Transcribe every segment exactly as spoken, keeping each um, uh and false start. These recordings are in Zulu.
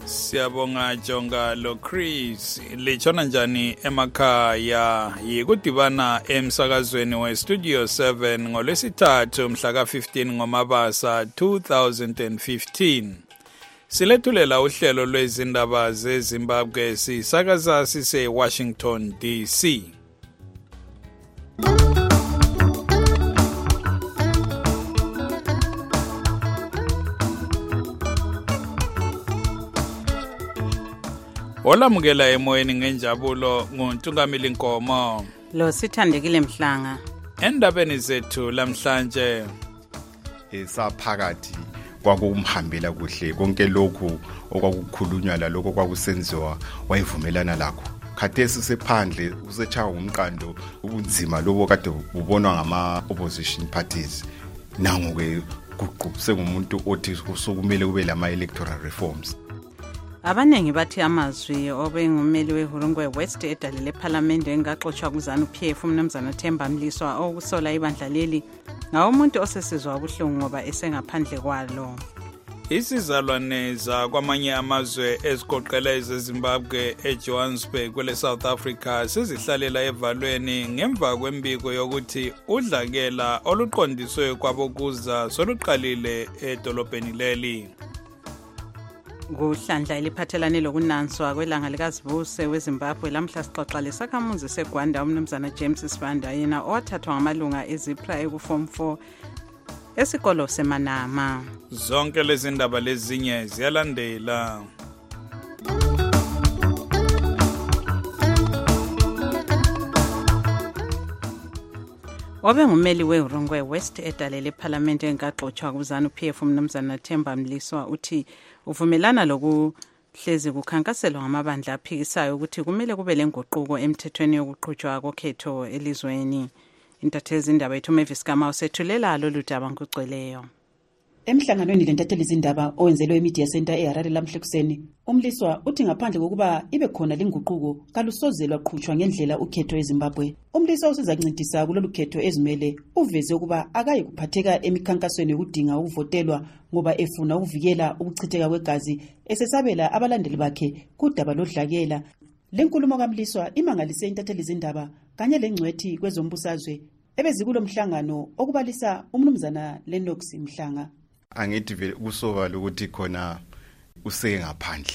Siyabonga Jonga lo Chris lichona njani emakhaya yikudibana emsakazweni we Studio seven ngolwesithathu mhla ka fifteen ngoMabasa two thousand fifteen. Silethulela uhlelo lwezindaba zeZimbabwe sisakaza sise Washington D C. Olamukela emoyeni ngenjabulo nguNtungamili Nkomo. Lo Sithandekile Mhlanga. Endabeni zethu lamhlanje esaphakathi kwakumhambela kuhle konke lokhu okwakukhulunywa la lokho kwakusenziwa wayivumelana lakho. Khathesi sephandle usetshawa umqando ubunzima lobo kade ubonwa ngama opposition parties. Nangu ke kuqubuse ngumuntu othi kusokumele kube lama electoral reforms. Abanengi bathi amazwi obengumeli weHurungwe West edalile eParliament engaxoshwa kuZanu P F umnumzana Themba Mliswa okusola ibandla leli ngawo umuntu osesizwa ubuhlungu ngoba esengaphandle kwalo. Isizalwane za kwamanye amazwe ezigoqela eZimbabwe eJohannesburg kwele South Africa sizihlalela evalweni ngemva kwembiko yokuthi udlakela oluqondiswe kwabokuza soluqalile edolobheni leli. Kuhlandla eliphathelane lokunanswa kwelanga likaZibuse weZimbabwe lamhla sixoxa lesakhamuzi seGwanda umnumzana James Sibanda yena owathathwa ngamalunga eZipra ekuform four esikolo seManama. Zonke lezi ndaba lezinye ziyalandela. Obe ngumeli weHurungwe West edalele eParliament engaxoshwa kuZanu P F umnumzana Themba Mliswa uthi uvumelana lokuhlezi kukhankaselwa ngamabandla aphikisayo ukuthi kumele kube lenguquko emthethweni yokuqhutshwa kokhetho elizweni. Intatheli indaba yethu Mavis Kama usethulela lolu daba ngugcweleyo. Emhlanganweni lentatheli izindaba owenzelwe eMedia Center eHarare lamhla kuseni, uMliswa uthi ngaphandle kokuba ibe khona lenguquko kalusozelwa qhutshwa ngendlela ukhetho eZimbabwe. uMliswa usizakuncintisa kulolu khetho ezimele uveze ukuba akayi kuphatheka emikhankasweni yokudinga ukuvotelwa ngoba efuna ukuvikela ukuchitheka kwegazi esesabela abalandeli bakhe kudaba lodlakela. Lenkulumo kaMliswa imangalise intatheli izindaba kanye lengcwethi kwezombusazwe ebezikulo mhlangano okubalisa umnumzana Lennox Mhlanga. Angithi vele kusobala ukuthi khona useke ngaphandle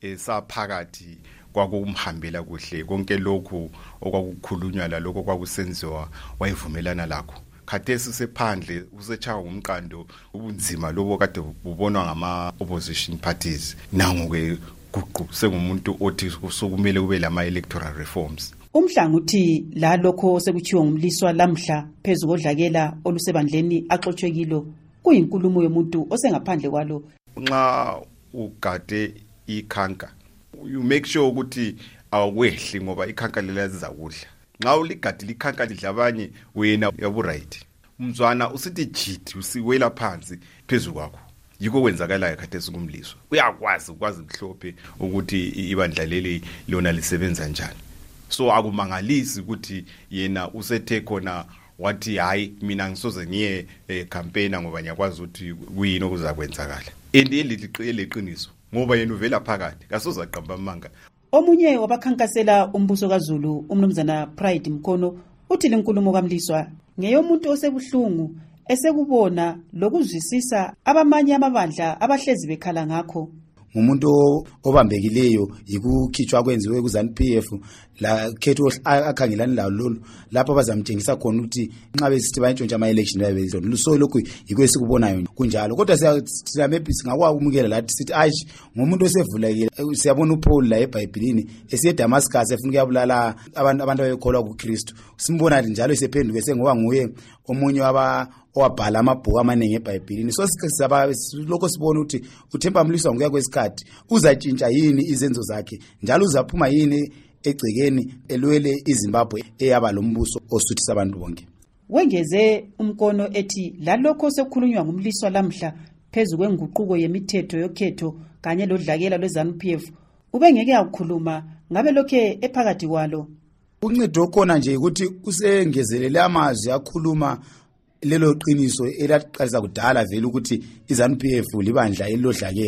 esaphakathi kwakumhambela kuhle konke lokhu okwakukhulunywa la lokho kwakusenziwa wayivumelana lakho. Khathesi sephandle usetshawa umqando ubunzima lobo kade ubonwa ngama opposition parties. Nangu ke kuqubuse ngumuntu othi kusokumele kube lama electoral reforms. Umhlanga uthi la lokho sekuchiwa ngumliswa lamhla phezulu kodlakela olusebandleni axoxwe kilo kuyinkulumo yomuntu osengaphandle kwalo. Nxa ugade ikhanka you make sure ukuthi awehli ngoba ikhanka lelaziza kudla. Nxa uligade likhanka lidla abanye wena yabu right. Umzwana usithi jithi usiwela phansi phezulu kwakho. Yiko kwenzakala ekhathesi kumliswa. Uyakwazi ukwazi mhlophe ukuthi ibandla leli lona lisebenza njani. So akumangalisi ukuthi yena usethe khona wathi hayi mina ngisoze ngiye campaign ngoba ngiyakwazi ukuthi kuyini okuzakwenzakala. Endeli liqiniso ngoba yena uvela phakathi kasoza qamba amanga. Omunye wabakhankasela umbuso kaZulu umnumzana Pride Mkhono uthi lenkulumo kaMliswa ngeyomuntu osebuhlungu esekubona lokuzwisisa abamanye amabandla abahlezi bekhala ngakho. Umuntu obambekileyo yikukhitshwa kwenziwe kuZanu P F la khetho akhangelana lawo lolu lapho bazamtshengisa khona ukuthi nxa besithi bayintshontsha ama election babezona luso lokhu yikho sikubonayo kunjalo kodwa siyamebi singakwakumukela lathi sithi ayish ngomuntu osevulekile siyabona uPaul la eBhayibhelini esiye Damascus efuna ukuyabulala abantu abantu abekholwa kuKristu simbona njalo esephenduke sengoba nguye omunye waba owabhala amabhuku amaningi eBhayibhelini. So sisaba lokho sibona ukuthi uThemba Mliswa ngokuya kwesikhathi uzatshintsha yini izenzo zakhe njalo uzaphuma yini egcekeni elwele iZimbabwe eyaba lombuso osuthisa abantu bonke. Wengeze umkono ethi lalokho sekukhulunywa ngumliswa lamhla phezulu kwenguquko yemithetho yokhetho kanye lodlakela lweZanu P F ubengeke ukukhuluma ngabe lokhe ephakathi kwalo. Uncedo khona nje ukuthi usengezelele amazwi akhuluma lelo qiniso elaqalisa kudala vele ukuthi iZanu P F libandla elodlakela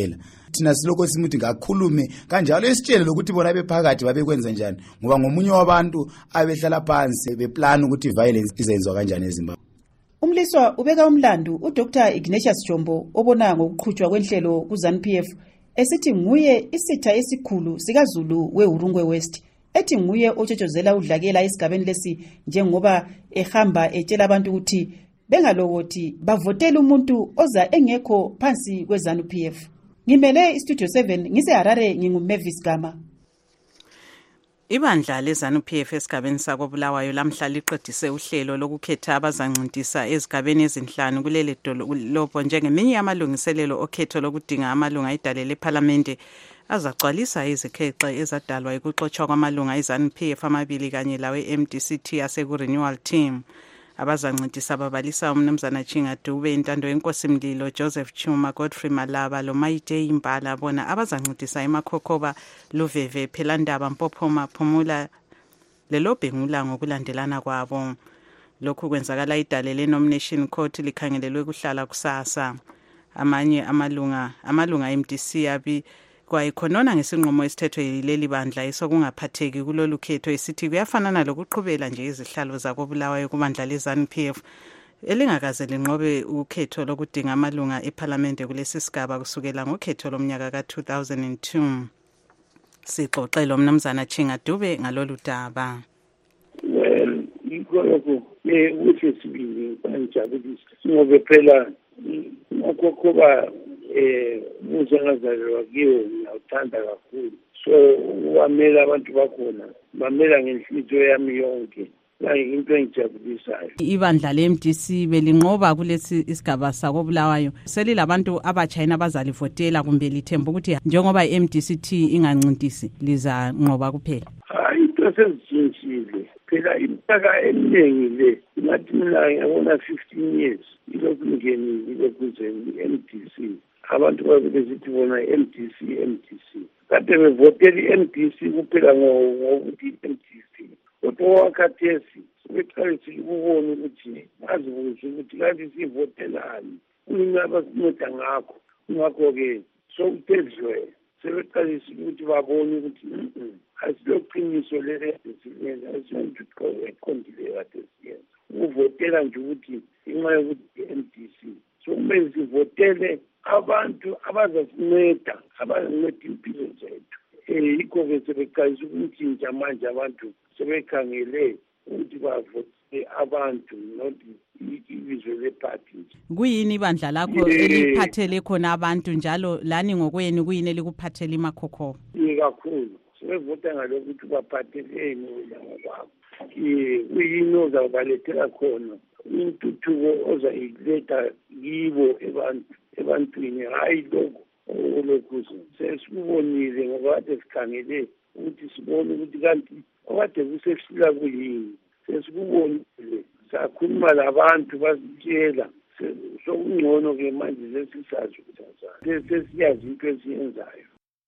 thina siloko simuthi ngakhulume kanjalo esitshele lokuthi bona bephakathi babekwenza njani ngoba ngomunye wabantu abehlala phansi beplan ukuthi violence izenzwa kanjani eZimbabwe. Umliswa ubeka umlandu uDr Ignatius Jombo obona ngokuqhutshwa kwenhlelo kuZANU P F esithi nguye isitha esikhulu sikaZulu weHurungwe West, ethi nguye otshotshozela udlakela esigabeni lesi njengoba ehamba etshela abantu ukuthi bengalokothi bavotela umuntu oza engekho phansi kweZANU P F. Ngimele iStudio seven ngise Harare nginguMavis Gama. Ibandla leZANU P F esigabeni sakoBulawayo lamhla liqedise uhlelo lokukhetha abazancintiswa ezigabeni ezinhlanu kuleli dolobho njengeminye yamalungiselelo okhetho lokudinga amalunga idale leParliament azacwalisa izikhexe ezadalwa ikuxoxwa kwamalunga eZANU P F amabili kanye lawe M D C T aseku-renewal team. Abazancintiswa babalisa umnumzana Chinga Dube, Intando Yenkosi Mlilo, Joseph Chuma, Godfrey Malaba, loMaite Imbala bona abazancintiswa eMakhokhoba, Luveve, Phelandaba, Mpophoma, Phumula leLobhengula ngokulandelana kwabo. Lokhu kwenzakala idale le-nomination court likhangelelwe kuhlala kusasa. Amanye amalunga amalunga M D C abi kwayikhonona ngesinqumo esithethwe yileli bandla esokungaphatheki kulolu khetho esithi kuyafanana lokuqhubela nje izihlalo zakoBulawayo kubandla leZANU P F elingakaze linqobe ukhetho lokudinga amalunga eParliament kulesi sigaba kusukela ngokhetho lomnyaka ka two thousand two. Sixoxela umnumzana Chinga Dube ngalolu daba. Well, ikho ke ukuthi sibili kanjabulisa ngoba phela Makhokhoba eh uzangazalwa kiyo ngiyawuthanda kakhulu, so wamela abantu bakhona bamela ngenhliziyo yami yonke, la into engijabulisayo. Ibandla le-M D C belinqoba kulesi isigaba sakoBulawayo selilabantu abachayina abazalivotela kumbe lithemba ukuthi njengoba i-M D C T ingancintisi lizanqoba kuphela? Hayi, into sezitshintshile phela iminyaka eminingi le, ngathi mina ngiyabona fifteen years ilokhu ngenile ilokhu nzeni i-M D C. Abantu babesithi bona i-M D C M D C kade bevotela i-M D C kuphela ngokuthi i-M D C, kodwa wakhathesi sebeqalisile ukubona ukuthi azibuze ukuthi kanti sivotelani, kuyini abasinceda ngakho. Ngakho-ke sokutezwe sebeqalisile ukuthi babone ukuthi asiloqiniso leleziyenza asiloqondile kade siyenza ukuvotela nje ukuthi inxa yokuthi i-M D C so kumele sivotele abantu abazasinceda abazinceda impilo zethu. Um yikho-ke sebeqalisa ukuntshintsha manje abantu sebekhangele ukuthi bavote abantu not ibizo lephathi. Kuyini ibandla lakho eliphathele khona abantu njalo lani ngokwenu kuyini elikuphathele iMakhokhoba? Ye kakhulu sebevota ngalokho ukuthi baphatheleni wena ngokwabo. Kuyini ozawubalethela khona intuthuko ozayiletha kibo abantu ebantwini, hayi lokho olokhuzo sesikubonile ngoba kade sikhangele ukuthi sibone ukuthi kanti okade kusehlula kuyini, sesikubonile sakhuluma labantu basitshela sokungcono-ke manje sesisazi ukuthi sesiyazi into esiyenzayo.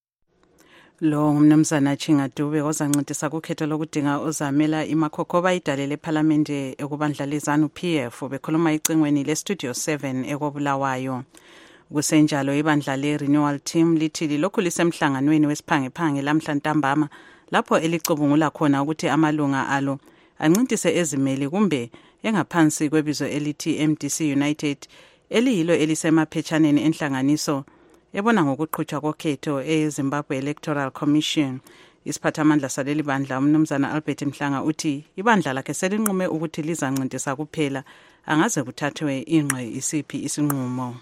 Lo ngumnumzana Chinga Dube ozancintisa kukhetho lokudinga ozamela iMakhokhoba idale leParliament ekubandla leZANU P F bekhuluma icingweni leStudio seven ekoBulawayo. Kusenjalo ibandla le-renewal team lithi lokhu lisemhlanganweni wesiphangephange lamhla ntambama lapho elicubungula khona ukuthi amalunga alo ancintise ezimeli kumbe engaphansi kwebizo elithi M D C United eliyilo elisemaphetshaneni enhlanganiso ebona ngokuqhutshwa kokhetho eZimbabwe Electoral Commission. Isiphathamandla saleli bandla umnumzana Albert Mhlanga uthi ibandla lakhe selinqume ukuthi lizancintisa kuphela angaze kuthathwe ingqe isiphi isinqumo.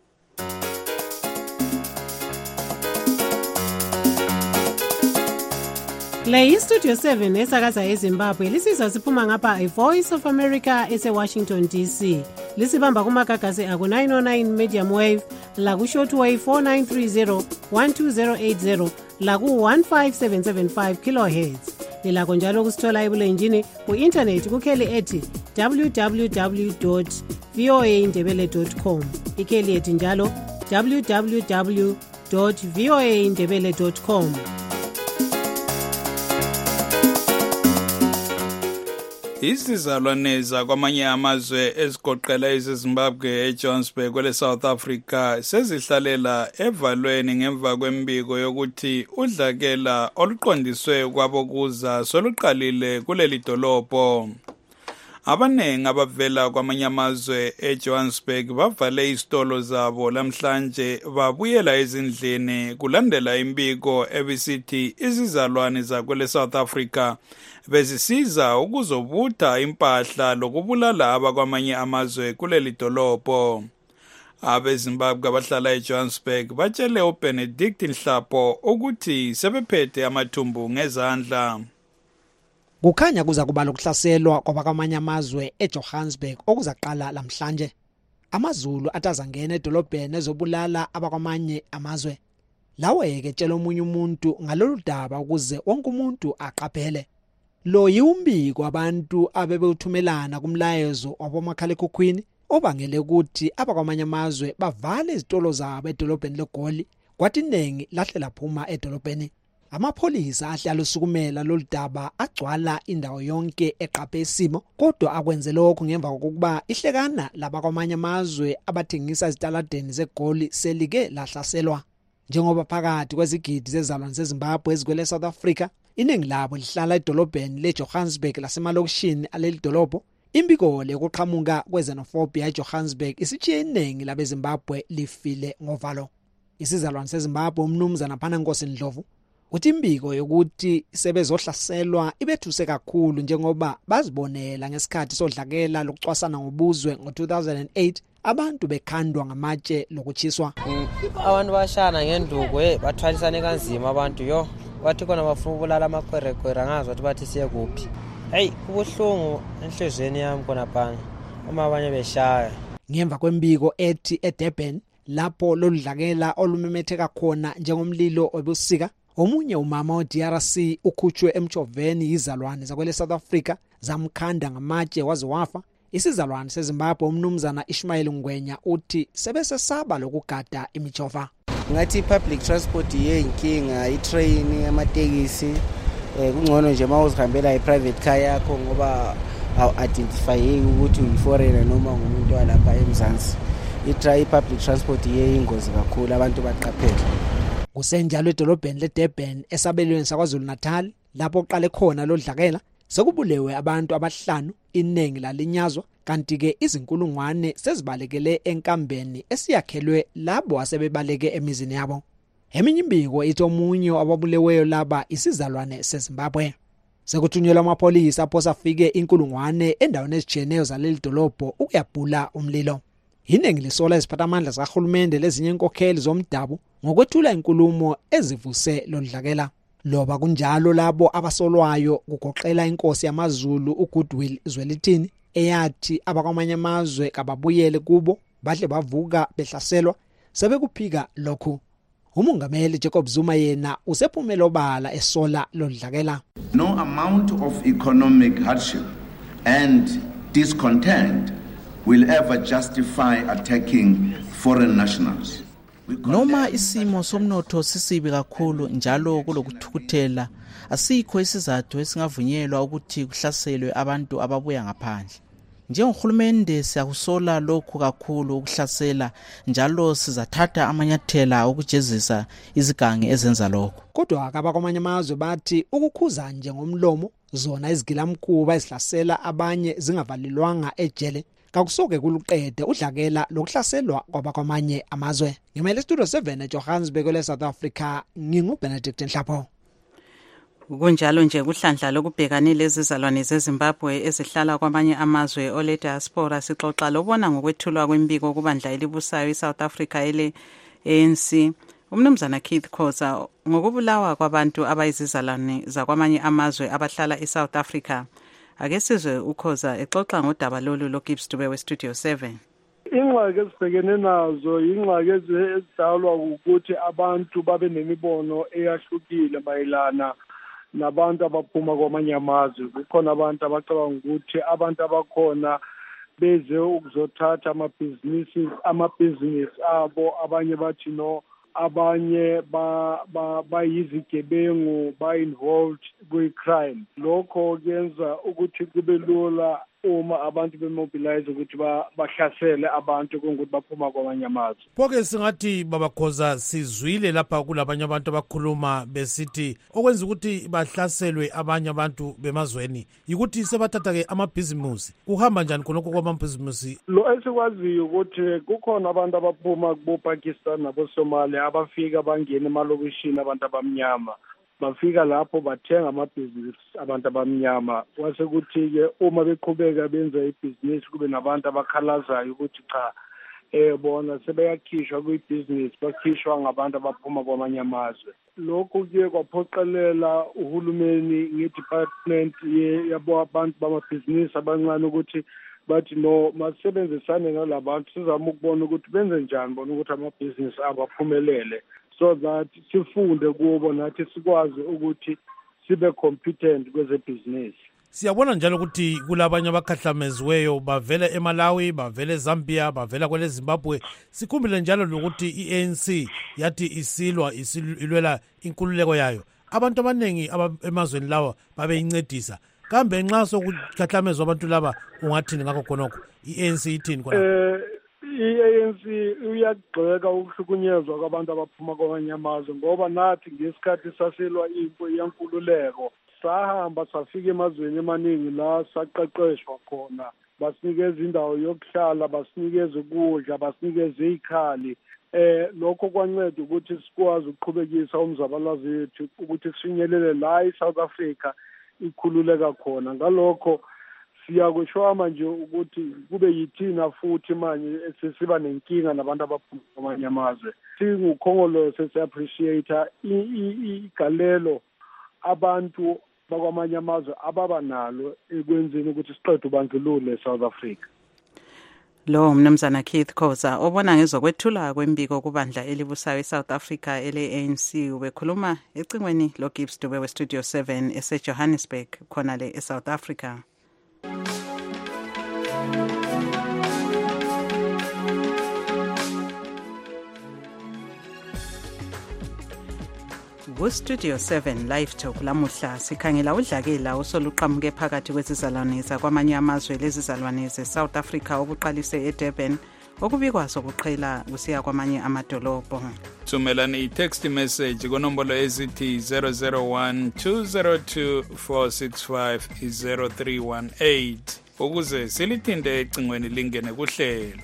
Le iStudio seven esakaza eZimbabwe lisizwa siphuma ngapha iVoice of America ese-Washington D C. Lisibamba kumagagasi aku nine oh nine medium wave, laku shortwave four nine three zero one two zero eight zero, laku one five seven seven five kilohertz. Lilakho njalo kusithola ebulenjini ku-internet kukheli ethi w w w dot v o a ndebele dot com. Ikheli ethi njalo w w w dot v o a ndebele dot com. Isizalwane zakwamanye amazwe ezigoqela ezimbabwe eJohannesburg kwele South Africa sezihlalela evalweni ngemva kwembiko yokuthi udlakela oluqondiswe kwabokuza soluqalile kuleli dolobho. Abanengi abavela kwamanye amazwe eJohannesburg bavale izitolo zabo lamhlanje babuyela ezindlini kulandela imbiko ebisithi izizalwane zakwele South Africa bezisiza ukuzobutha impahla lokubulala abakwamanye amazwe kuleli dolobho. Abezimbabwe abahlala eJohannesburg batshele uBenedict Nhlapo ukuthi sebephethe amathumbu ngezandla. Kukhanya kuza kuba lokuhlaselwa kwabakwamanye amazwe eJohannesburg okuzaqala lamhlanje. AmaZulu atazangena edolobheni ezobulala abakwamanye amazwe. Lawe-ke tshela omunye umuntu ngalolu daba ukuze wonke umuntu aqaphele. Lo yimbiko abantu abebewuthumelana kumlayezo wabomakhalekhukhwini obangele ukuthi abakwamanye amazwe bavale izitolo zabo edolobheni leGoli kwathi iningi lahle laphuma edolobheni. Amapholisa ahlala usukumela lolu daba agcwala indawo yonke eqaphe isimo kodwa akwenze lokho ngemva kokuba ihlekana labakwamanye amazwe abathengisa izitaladeni zeGoli selike lahlaselwa. Njengoba phakathi kwezigidi zezalwane zeZimbabwe ezikwele South Africa iningi labo lihlala edolobheni leJohannesburg lasemalokishini aleli dolobho, imbiko le yokuqhamuka kwezenofobia eJohannesburg isitshiye iningi labeZimbabwe lifile ngovalo. Isizalwane seZimbabwe umnumzana Phanankosi Ndlovu uthi imbiko yokuthi sebezohlaselwa ibethuse kakhulu njengoba bazibonela ngesikhathi sodlakela lokucwasana ngobuzwe ngo two thousand eight abantu bekhandwa ngamatshe lokuchiswa. Abantu bashana ngenduku eh bathwalisane kanzima abantu yo bathi khona bafuna ubulala amakhwerekhwera ngazi ukuthi bathi siye kuphi. Hey kubuhlungu enhlizweni yami khona phana uma abanye beshaya. Ngemva kwembiko ethi eDurban lapho loludlakela olumemetheka khona njengomlilo obusika, omunye umama we-D R C ukhutshwe emjoveni izalwane zakwele South Africa zamkhanda ngamatshe waze wafa. Isizalwane seZimbabwe umnumzana Ishmael Ngwenya uthi sebesesaba lokugada imijova. Ngathi public transport yeyinkinga, itrain, amatekisi, kungcono nje mawuzihambela i-private car yakho ngoba awu-identify ukuthi uyi-foreigner noma ngumuntu walapha eMzansi. I-public transport yeyingozi kakhulu, abantu baqaphele. Kusenjalo edolobheni leDurban esabelweni saKwaZulu Natal lapho oqale khona lodlakela sekubulewe abantu abahlanu, iningi lalinyazwa kanti ke izinkulungwane sezibalekele enkambeni esiyakhelwe labo asebebaleke emizini yabo. Eminye imbiko ithi omunye ababuleweyo laba isizalwane seZimbabwe. Sekuthunyelwa amapholisa apho afike inkulungwane endaweni ezijeneyo zaleli dolobho ukuyabhula umlilo. Iningi lisola iziphathamandla zikahulumende lezinye inkokheli zomdabu ngokwethula inkulumo ezivuse lodlakela. Loba kunjalo labo abasolwayo kugoqela inkosi yamaZulu uGoodwill Zwelithini eyathi abakwamanye amazwe kababuyele kubo bahle bavuka behlaselwa sebekuphika lokhu. Umongameli Jacob Zuma yena usephumela obala esola lodlakela. No amount of economic hardship and discontent will ever justify attacking foreign nationals. Noma isimo somnotho sisibi kakhulu njalo kulokuthukuthela, asikho isizathu esingavunyelwa ukuthi kuhlaselwe abantu ababuya ngaphandle. Njengohulumende siyakusola lokhu kakhulu ukuhlasela njalo sizathatha amanyathela ukujezisa izigangi ezenza lokho. Kodwa abakwamanye amazwe bathi ukukhuza nje ngomlomo zona izigilamkhuba ezihlasela abanye zingavalelwanga ejele kakusoke kuluqede udlakela lokuhlaselwa kwabakwamanye amazwe. Ngimele Studio seven eJohannesburg le South Africa, nginguBenedict Nhlapo. Kunjalo nje kuhlandla lokubhekanile izizalwane zeZimbabwe ezihlala kwamanye amazwe ole diaspora sixoxa lobona ngokwethulwa kwembiko kubandla elibusayo iSouth Africa ele A N C. Umnumzana Keith Khoza ngokubulawa kwabantu abayizizalwane zakwamanye amazwe abahlala eSouth Africa. Ake sizwe uKhoza exoxa ngodaba lolu loGibbs Dube weStudio seven. Ingxaki ezibhekene nazo ingxaki ezidalwa ukuthi abantu babe nemibono eyahlukile mayelana nabantu abaphuma kwamanye amazwe. Kukhona abantu abacabanga ukuthi abantu abakhona beze ukuzothatha amabhizinisi amabhizinisi abo, abanye bathi no abanye bayizigebengu ba-involved kwi-crime. Lokho kuyenza ukuthi kube lula uma abantu bemobilize ukuthi bahlasele abantu kungukuthi baphuma kwamanye amazwe. Phoke singathi babakhoza sizwile lapha kulabanye abantu abakhuluma besithi okwenza ukuthi bahlaselwe abanye abantu bemazweni yikuthi sebathatha-ke amabhizimusi. Kuhamba njani khonokho kwamabhizimusi? Lo esikwaziyo ukuthi kukhona abantu abaphuma kubo-Pakistan nabo-Somalia abafika bangena emalokishini abantu abamnyama. Bafika lapho bathenga amabhizinisi abantu abamnyama. Kwase kuthi-ke uma beqhubeka benza ibhizinisi kube nabantu abakhalazayo ukuthi cha eh bona sebeyakhishwa kwibhizinisi bakhishwa ngabantu abaphuma kwamanye amazwe. Lokhu kuye kwaphoqelela uhulumeni ngedepartment yabo abantu bamabhizinisi abancane ukuthi bathi no masebenzisane nalabantu sizama ukubona ukuthi benze njani bona ukuthi amabhizinisi abo aphumelele, so that sifunde kubo nathi sikwazi ukuthi sibe competent kwezebhizinisi. Siyabona njalo ukuthi kulabanye abakhahlamezweyo bavela eMalawi, bavela eZambia, bavela kwele Zimbabwe. Sikhumbule njalo lokuthi i-A N C yathi isilwa isilwela inkululeko yayo. Abantu abaningi emazweni lawa babeyincedisa. Kambe nxa sokukhahlamezwa abantu laba ungathini ngakho khonokho? I-A N C ithini khona? Eh i-A N C uyagxeka ukuhlukunyezwa kwabantu abaphuma kwamanye amazwe ngoba nathi ngesikhathi sasilwa impo yenkululeko sahamba safika emazweni emaningi la saqeqeshwa khona, basinikeza indawo yokuhlala, basinikeza ukudla, basinikeza izikhali. Eh lokho kwanceda ukuthi sikwazi ukuqhubekisa umzabalazo wethu ukuthi sifinyelele la eSouth Africa ikhululeka khona. Ngalokho siyakusho manje ukuthi kube yithina futhi manje sesiba nenkinga nabantu abaphuma kwamanye amazwe. Singukhongolo sesi-appreciate igalelo abantu bakwamanye amazwe ababa nalo ekwenzeni ukuthi siqede ubandlululo eSouth Africa. Lo mnumzana Keith Khoza obona ngezokwethula kwembiko kubandla elibusayo eSouth Africa ele-A N C ubekhuluma ecingweni lo Gibbs Dube we-Studio seven ese-Johannesburg khona le eSouth Africa. Ku-Studio seven Live Talk lamuhla sikhangela udlakela osoluqhamuke phakathi kwezizalwane zakwamanye amazwe lezizalwane ze-South Africa obuqalise eDurban okubikwa sokuqhela kusiya kwamanye amadolobho. Thumelani i-text message kunombolo ezithi zero zero one two zero two four six five zero three one eight ukuze silithinte ecingweni lingene kuhlelo.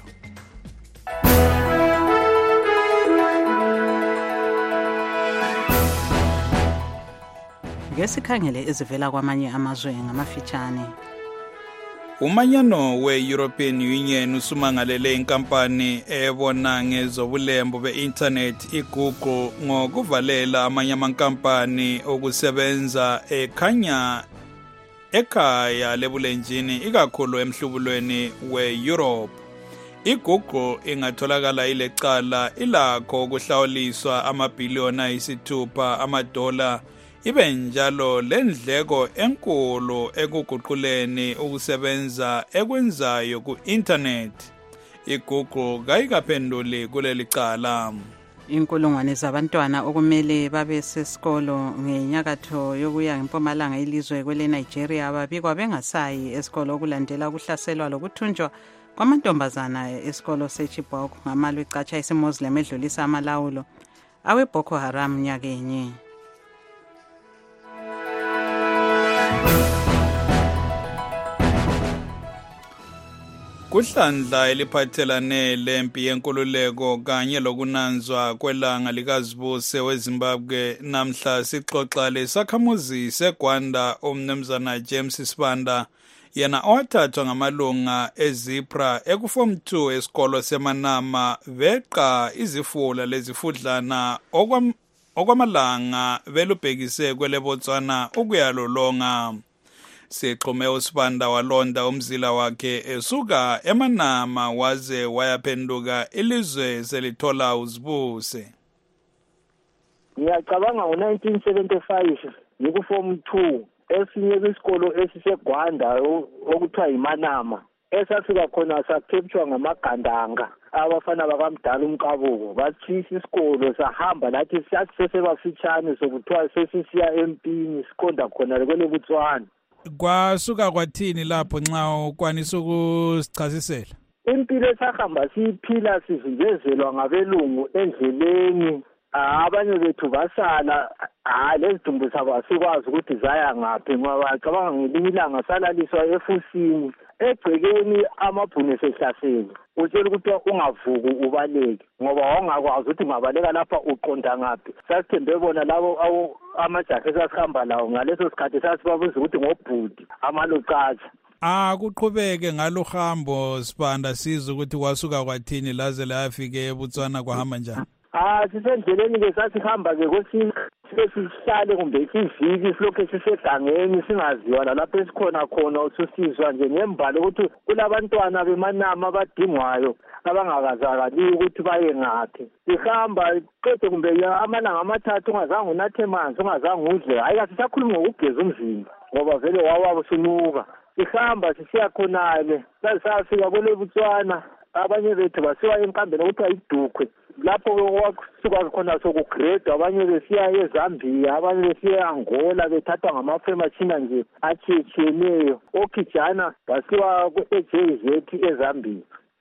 Ngesikhangele ezivela kwamanye amazwe ngamafitshane. Umanyano we-European Union usumangalele inkampani ebona ngezobulembo be-internet iGoogle ngokuvalela amanye amankampani okusebenza ekhanya ekhaya lebulenjini ikakhulu emhlubulweni we-Europe. iGoogle ingatholakala ilecala ilakho ukuhlawuliswa amabhiliyoni ayisithupha amadola ibe njalo lendleko enkulu ekuguquleni ukusebenza ekwenzayo ku-internet. iGoogle kayikaphenduli kuleli cala. Inkulungwane zabantwana okumele babe sesikolo ngenyakatho yokuya ngempumalanga ilizwe kwele Nigeria babikwa bengasayi esikolo okulandela ukuhlaselwa lokuthunjwa kwamantombazana esikolo seChibok ngamalwe icatsha isimuslim edlulisa amalawulo awe Boko Haram nyakenye. Kuhlandla eliphathelane lempi yenkululeko kanye lokunanzwa kwelanga likazibuse weZimbabwe namhla sixoxa lesakhamuzi seGwanda umnumzana James Sibanda yena owathathwa ngamalunga eZipra ekuform two esikolo seManama beqa izifula lezifudlana okwam okwamalanga belubhekise kwele Botswana ukuyalolonga. Sixhume uSibanda walonda umzila wakhe esuka eManama waze wayaphenduka ilizwe selithola uzibuse. Ngiyacabanga ngo nineteen seventy-five ngikuform two esinye kwisikolo esiseGwanda okuthiwa yiManama. esafika khona sakhepshwa ngamagandanga abafana bakamdala umqabuko bathisa isikolo sahamba lathi sathi sesebafitshane sokuthiwa sesisiya empini siqonda khona kwele Botswana. Kwasuka kwathini lapho nxa ukwanisa ukusichasisela? Impilo esahamba siyiphila sivinjezelwa ngabelungu endleleni, abanye bethu basala hayi lezidumbu zabo asikwazi ukuthi zaya ngaphi ngoba cabanga ngelinye ilanga salaliswa efusini egcekeni amabhunu sehlasela utshela ukuthi ungavuki ubaleke ngoba wawungakwazi ukuthi ungabaleka lapha uqonda ngaphi. Sasithembe bona labo amajaha esasihamba lawo ngaleso sikhathi sasibabuza ukuthi ngobhudi amalocatsha. Ah kuqhubeke ngalohambo Sibanda sizwe ukuthi kwasuka kwathini laze lafike eBotswana kwahamba njani? Ah sisendleleni ke sasihamba ke kwesi sesihlale kumbe isiviki silokho sisegangeni singaziwa lapho esikhona khona ususizwa nje ngembalo ukuthi kulabantwana bemanama abadingwayo abangakazakali ukuthi baye ngaphi. Sihamba qede kumbe amalanga amathathu ungazange unathe manzi ungazange udle hayi asisakhuluma ngokugeza umzimba ngoba vele wawabo sinuka. Sihamba sisiya khonale sasifika kwele Botswana abanye bethu basiwa enkambeni okuthiwa iDukwe lapho kwasuka khona sokugrade abanye besiya eZambia abanye besiya eAngola bethathwa ngamaframe machina nje atshiyeneyo okijana basiwa ku-J Z eZambia.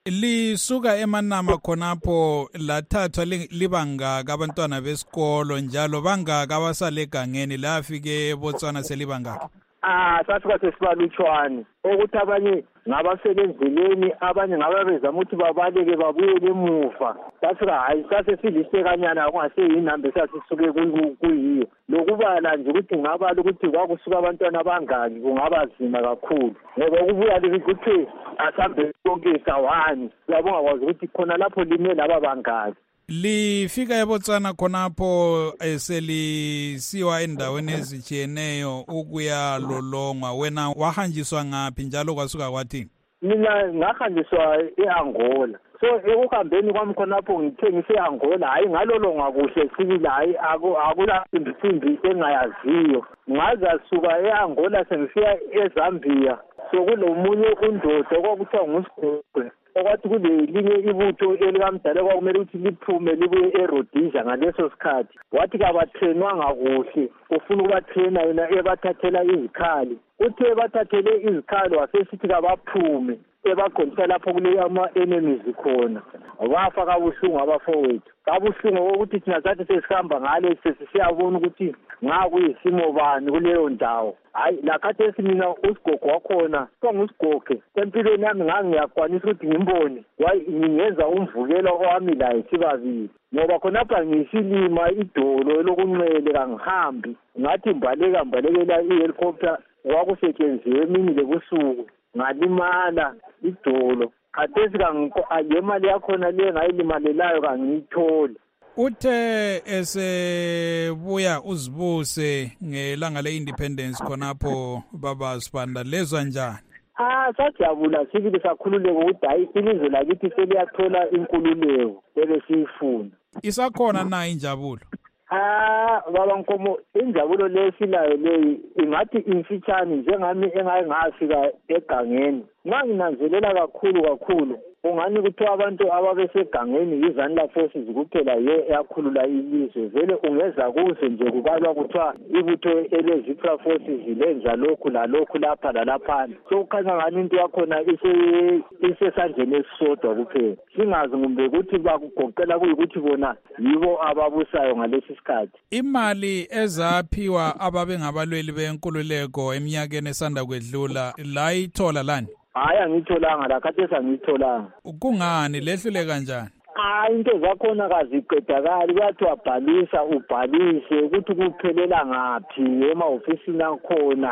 Lisuka emanama khonapho lathathwa libangaka abantwana besikolo njalo bangaka abasale egangeni lafike eBotswana selibangaka? Ah sasuka sesibalutshwane ukuthi abanye ngabasebenzileni abanye ngababezama ukuthi babaleke babuyele emuva. Sasuka hayi sasesilisekanyana kungaseyinamba esasisuke kuyiyo lokubala nje ukuthi ngabala ukuthi kwakusuka abantwana abangaki kungaba nzima kakhulu ngoba ukubuya ukuthi asambe konke sawani yabonga kwazi ukuthi khona lapho lime laba bangaki. Lifika eBotswana khonapho eselisiwa endaweni ezitshiyeneyo ukuya lolongwa wena wahanjiswa ngaphi njalo kwasuka kwathini? Mina ngahanjiswa eAngola. So ekuhambeni kwami khonapho ngithe ngise-Angola hayi ngalolongwa kuhle sibili hayi akula imbisimbi engayaziyo. Ngaza suka eAngola sengisiya eZambia sokulomunye undoda okwakuthiwa nguSigogwe okwathi kulelinye ibutho elikamdala kwakumele ukuthi liphume libuye eRhodesia ngaleso sikhathi wathi kabatrenwanga kuhle ufuna ukubatrena yena ebathathela izikhali uthe bathathele izikhali wasesithi kabaphume ebaqondisa lapho kule ama-enemies khona bafa kabuhlungu abafowethu kabuhlungu ukuthi thina sathi sesihamba ngale sesiyabona ukuthi nga kuyisimo bani kuleyo ndawo hayi lakhathesi mina uSigogo wakhona kwanguSigogo empilweni yami ngangiyakwanisa ukuthi ngimbone ngingenza umvukelo owami laye sibabili ngoba khonapha ngisilima idolo lokunxele kangihambi ngathi mbaleka mbalekela ihelicopter wakusetshenziswa emini lebusuku ngalimala idolo khathesi kangemali yakhona le ngayilimalelayo kangiyitholi. Uthe esebuya uzibuse ngelanga le-independence khonapho baba Sibanda lezwa njani? Ah sajabula sibili sakhululeka ukuthi hayi ilizwe lakithi seliyathola inkululeko ebesiyifuna. Isakhona na injabulo? Ah baba Nkomo injabulo lesilayo leyi ingathi imfitshane njengami engayi ngafika egangeni nganginanzelela kakhulu kakhulu ungani kuthiwa abantu ababesegangeni yizanla forces kuphela ye yakhulula ilizwe vele ungeza kuze nje kubalwa kuthiwa ibutho elezipra forces lenza lokhu lalokhu lapha lalaphana so kukhanya ngani into yakhona isesandleni esisodwa kuphela singazi ngumbe ukuthi bakugoqela kuyikuthi bona yibo ababusayo ngalesi sikhathi. Imali ezaphiwa ababengabalweli benkululeko eminyakeni esanda kwedlula la ithola lani? Hayi angitholanga la khathesi angitholanga. Kungani lehlule kanjani? Ah into zakhona kaziqedakali kwathiwa bhalisa ubhalise ukuthi kuphelela ngaphi ema-ofisini akhona.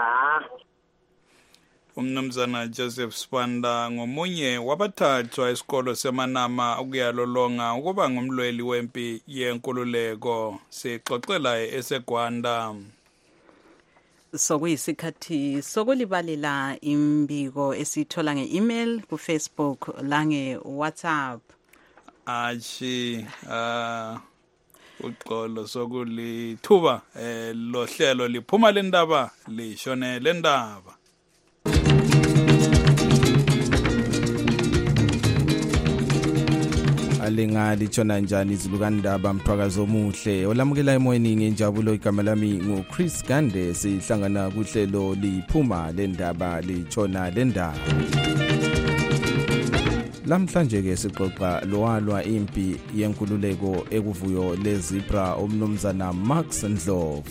Umnumzana Joseph Sibanda ngomunye wabathathwa esikolo semanama ukuyalolonga ukuba ngumlweli wempi yenkululeko sixoxela eseGwanda. Sokuyisikhathi sokulibalela imbiko esithola nge-email ku-Facebook lange WhatsApp. Achi uh uqolo sokulithuba eh lo hlelo liphuma lendaba lishone lendaba. alinga litshona njani izilukandaba mthwakazi omuhle olamukela emoyeni ngenjabulo igama lami nguChris Gande sihlangana kuhlelo liphuma lendaba litshona lendaba lamhlanje ke sixoxa lowalwa impi yenkululeko ekuvuyo lezibra umnumzana Max Ndlovu.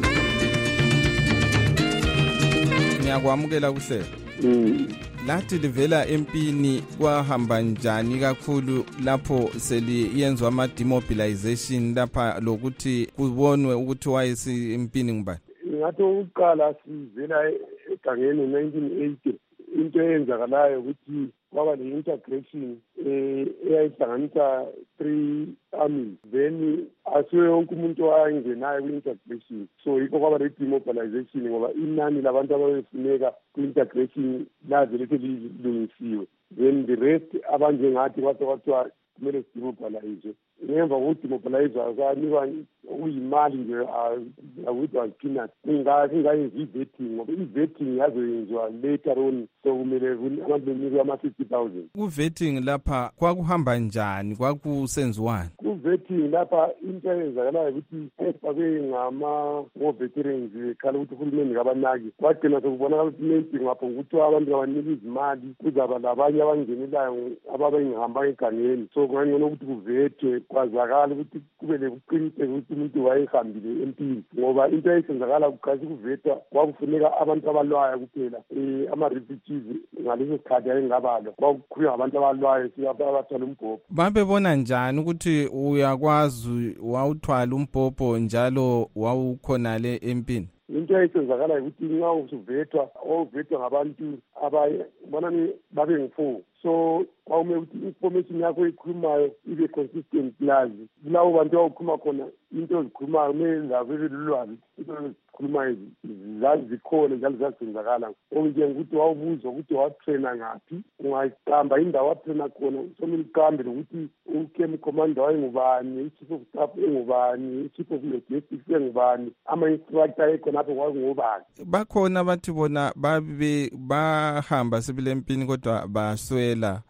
Ngiyakwamukela kuhle. Mm. Lathi livela empini kwahamba njani kakhulu lapho seliyenzwa ama demobilization lapha lokuthi kubonwe ukuthi wayesi empini ngubani? Ngathi ukuqala sivela egangeni nineteen eighty into eyenzakalayo ukuthi kwaba le integration eh eyayihlanganisa three armies then asiwe wonke umuntu owayengenayo ku-integration so yikho kwaba le demobilization ngoba inani labantu ababefuneka ku-integration laze lethe lilungisiwe then the rest abanjengathi kwase kwathiwa kumele sidemobilize ngemva kokudemobilize akanikwa okuyimali nje akuthi was-peanut kungayenza i-vetting ngoba i-vetting yazoyenziwa later on so kumele abantu benikwe ama-fifty thousand. Ku-vetting lapha kwakuhamba njani, kwakusenziwani? Ku-vetting lapha into eyenzakalayo ukuthi esifakwe ngama-war veterans khala ukuthi uhulumeni kabanaki kwagcina sekubonakala ukuthi maybe ngapho ngokuthiwa abantu kabanika izimali kuzaba labanye abangenelayo ababengihamba egangeni so kungangcono ukuthi kuvethwe kwazakala ukuthi kube lebuqiniseko ukuthi umuntu wayehambile empini ngoba into eyisenzakala kuqalisa ukuvethwa kwakufuneka abantu abalwayo kuphela um ama-refugees ngaleso sikhathi ayengabalwa kwakukhulunywa ngabantu abalwayo abathwala umbhobho. Babebona njani ukuthi uyakwazi wawuthwala umbhobho njalo wawukhonale empini? Into eyisenzakala ukuthi nxa usuvethwa wawuvethwa ngabantu ababonani babe ngu-four so kwawume ukuthi information yakho ekhulumayo ibe consistent plus kulawo bantu awukhuluma khona into ezikhulumayo kumele zabo belulwazi into ezikhulumayo zazi zikhona njalo zazenzakala okunjengokuthi wawubuzwa ukuthi watrena ngaphi ungaqamba indawo watrena khona somele uqambe lokuthi ucamp commander wayengubani i-chief of staff engubani i-chief of logistics engubani ama-instructor ekhonapho kwakungobani. Bakhona abathi bona babe bahamba sebile empini kodwa baswela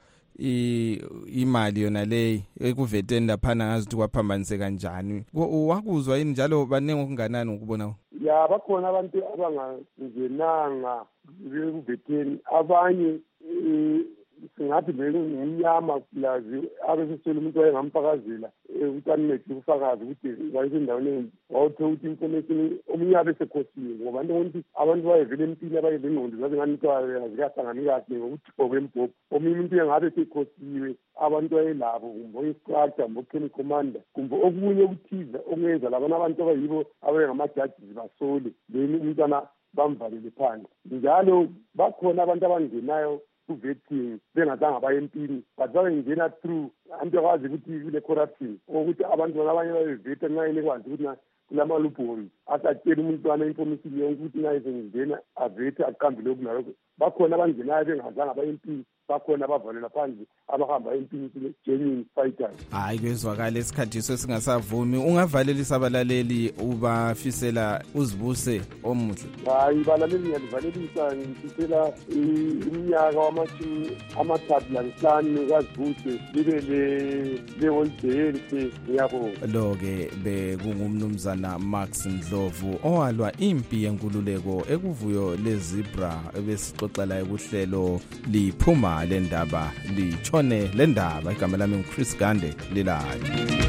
imali yona leyi ekuveteni laphana ngazuthi kwaphambanise kanjani wakuzwa yini njalo banenge okunganani ngokubona? Ya bakhona abantu abangangenanga ekuveteni abanye singathi bengumnyama plazi abesesele umuntu wayengamfakazela ukuthi anicede ubufakazi ukuthi wayesendaweni wawuthe ukuthi information omunye abesekhosini ngoba nto ukuthi abantu bayevele empini abayelengqondo zazinganithiwa zikahlangani kahle ngokuthi okwembhobho omunye umuntu engabe sekhosiwe abantu ayelabo kumbe oyi-structure kumbe o-camp commander kumbe okunye okuthiza okungenza labana abantu abayibo abengama-judges basole then umntwana bamvalele phandle njalo bakhona abantu abangenayo ku-vetting bengazange abaye empini but babengena through anto akwazi ukuthi kule corruption okuthi abantu bona abanye babeveta nxa enekwazi ukuthi kulama-loopholes asatshela umntwana information yonke ukuthi nxa esengena avete aqambe lokhu nalokho bakhona abangenayo bengazange abaye empini bakhona abavalela phandle abahamba empini genuine fighters. Hayi kwezwakala esikhathi sesingasavumi ungavalelisa abalaleli ubafisela uzibuse omuhle. Hayi balaleli ngiyalivalelisa ngifisela iminyaka wamashumi amathathu lanhlanu kwazibuse libe le-holiday enhle ngiyabonga. Lo-ke bekungumnumzana Max Ndlovu owalwa impi yenkululeko ekuvuyo lezibra ebesixoxa la ekuhlelo liphuma lendaba litshone lendaba igama lami nguChris Gande lilali.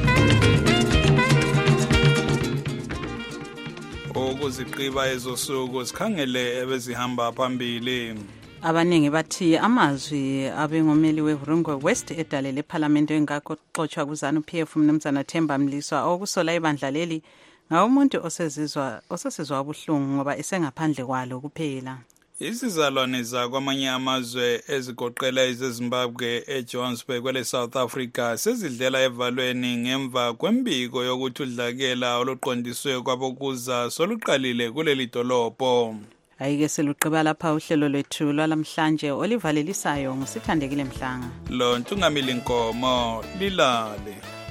Ukuziqiba ezosuku sikhangele ebezihamba phambili. Abaningi bathi amazwi abengomeli weVurungwe West edale leParliament engakho xotsha kuzanu P F umnumzana Themba Mliswa okusola ibandla leli ngawumuntu osezizwa osesizwa ubuhlungu ngoba esengaphandle kwalo kuphela. Izizalwane zakwamanye amazwe ezigoqela izeZimbabwe eJohannesburg kwele South Africa sezidlela evalweni ngemva kwembiko yokuthi udlakela oluqondiswe kwabokuza soluqalile kuleli dolobho. Ayike seluqiba lapha uhlelo lwethu lwalamhlanje olivalelisayo ngusithandekile Mhlanga. Lo Ntungamili Nkomo lilale.